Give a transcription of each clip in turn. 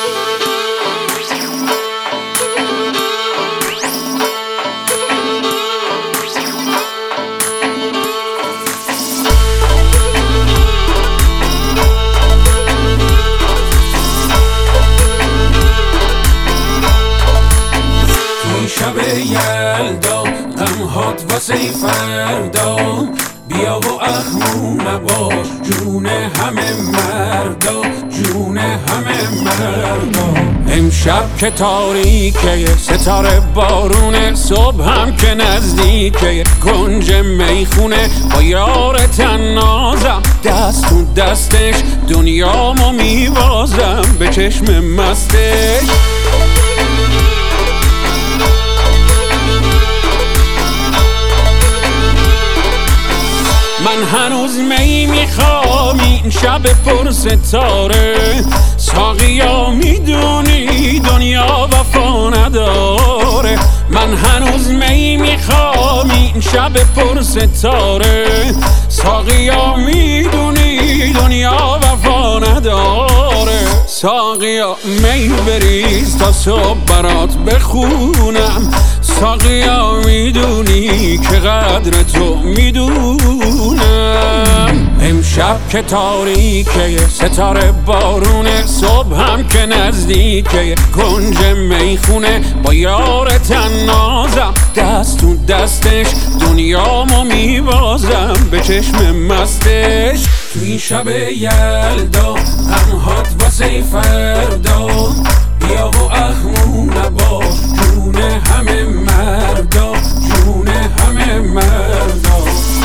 شب یلدا غمهات واسه فردا بیا و اخمو نباش جون همه مردا جون همه مردا امشب که تاریکه ستاره بارونه صبح هم که نزدیکه کنج میخونه با یار تنازم دست تو دستش دنیامو میبازم به چشم مستش من هنوز می میخوام این شب پر ستاره ساقیا میدونی دنیا وفا نداره من هنوز می میخوام این شب پر ستاره ساقیا میدونی دنیا وفا نداره ساقیا می بریز تا صبح برات بخونم ساقیا میدونی که قدر تو میدونم امشب که تاریکه ستاره بارونه صبح هم که نزدیکه کنج میخونه با یار تنازم دست تو دستش دنیامو میبازم به چشم مستش توی شب یلدا غمهات واسه فردا بیا و اخمو نباش جون همه مردا جون همه مردا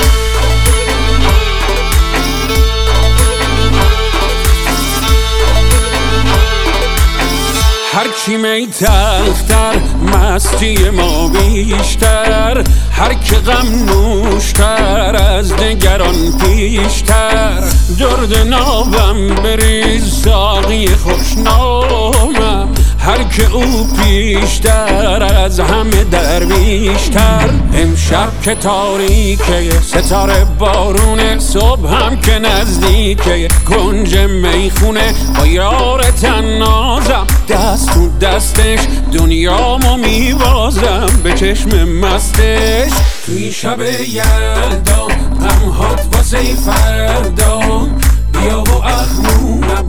هرکی می تلختر مستی ما بیشتر هر که غم نوشتر از دگران پیشتر درد نابم بریز ساقی خوشنامم هر که او پیشتر از همه درویشتر امشب که تاریکه ستاره بارونه صبح هم که نزدیکه کنج میخونه با یار تنازم دست تو دستش دنیامو میبازم به چشم مستش توی شب یلدا غمهات واسه فردا بیا و اخمو